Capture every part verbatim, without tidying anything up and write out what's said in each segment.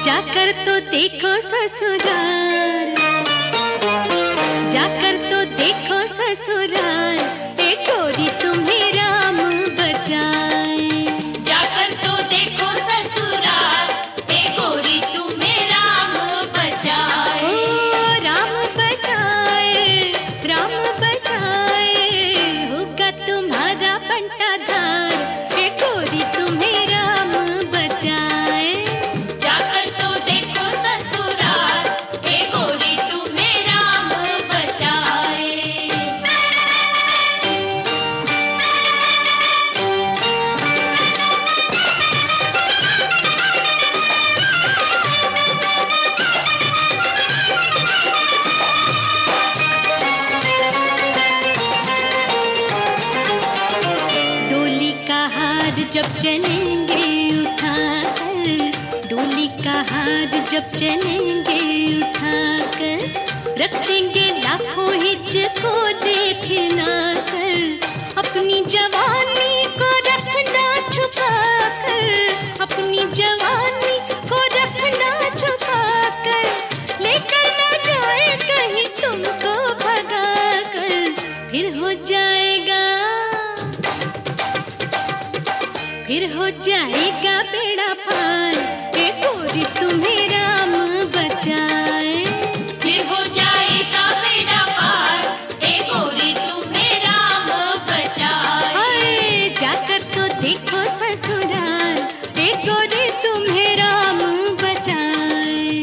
जाकर तो देखो ससुराल, जाकर तो देखो ससुराल, एक गोरी तुम्हें राम बचाए। जाकर तो देखो ससुराल, एक गोरी तुम्हें राम बचाए। ओ राम बचाए, राम बचाए, होगा तुम्हारा बंटाधार, एक गोरी तुम्हें राम बचाए। जाकर तो देखो ससुराल, एक गोरी तुम्हें राम बचाए। डोली का हार जब चलेंगे उठाकर, डोली का हार जब चलेंगे उठाकर, रख देंगे लाखों हिज्जको देखलाकर, अपनी जवानी को रखना छुपाकर, अपनी जवानी को रखना छुपाकर, लेकर ना जाए कहीं तुमको भगाकर, फिर हो जाएगा, फिर हो जाएगा बेड़ा पार, एक गोरी तुम्हें राम बचाए। फिर हो जाएगा बेड़ा पार, एक गोरी तुम्हें राम बचाए। हाय जाकर तो देखो ससुराल, एक गोरी तुम्हें राम बचाए।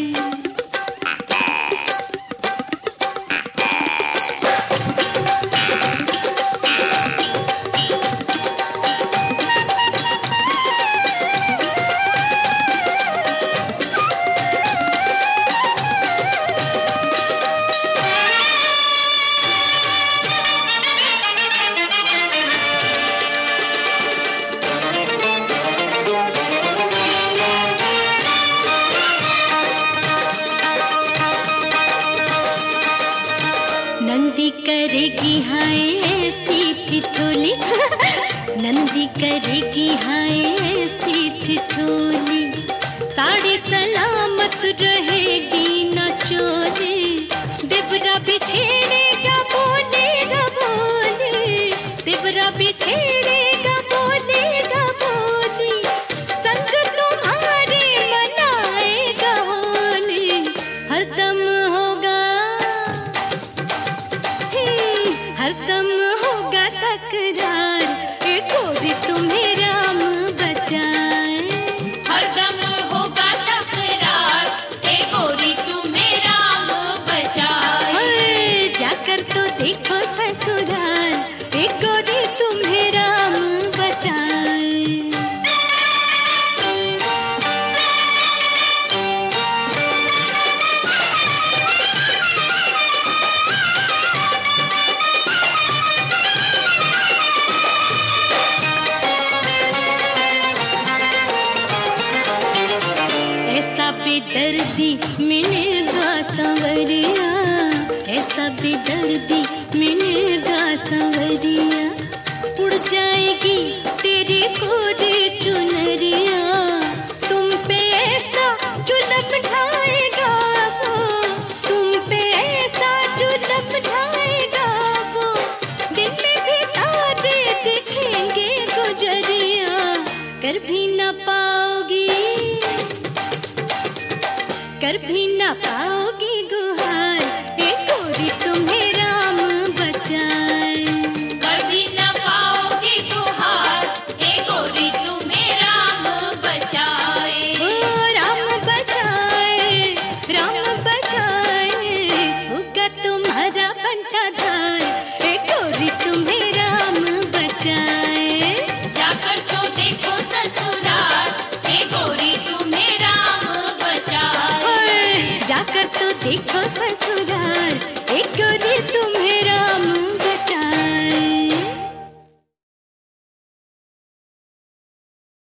नंदी करेगी हाय ऐसी ठिठोली, नंदी करेगी हाय ऐसी ठिठोली, साड़ी सलामत रहेगी न चोरी, देवरा भी छेड़ेगा बोलेगा बोली, देवरा भी छेड़ेगा बोलेगा बोली, संग तुम्हारे मनाएगा होली, हरदम होगा, हरदम होगा तकरार, एक गोरी तुम्हें राम बचाए। हरदम होगा तकरार, एक गोरी तुम्हें राम बचाए। हाय जाकर तो देखो ससुराल, एक गोरी तुम्हें राम बचाए। ऐसा बेदर्दी मिलेगा संवरिया, ऐसा बेदर्दी मिलेगा संवरिया, उड़ जाएगी तेरी गोरी चुनरिया, तुम पे ऐसा जुल्म ढाएगा वो, तुम पे ऐसा जुल्म ढाएगा वो, दिल में भी तारे दिखेंगे गुजरिया, कर भी न पाओगी, कर भी न पाओगी गुहार, एक गोरी तुम्हें राम बचाए। कभी न पाओगी गुहार, एक गोरी तुम्हें राम बचाए। ओ राम बचाए, राम बचाए, होगा तुम्हारा बंटाधार, एक गोरी तुम्हें राम बचाए। जाकर तो देखो ससुराल, एक गोरी तुम्हें राम बचाए। हाय जाकर तो देखो ससुराल, एक गोरी तुम्हें राम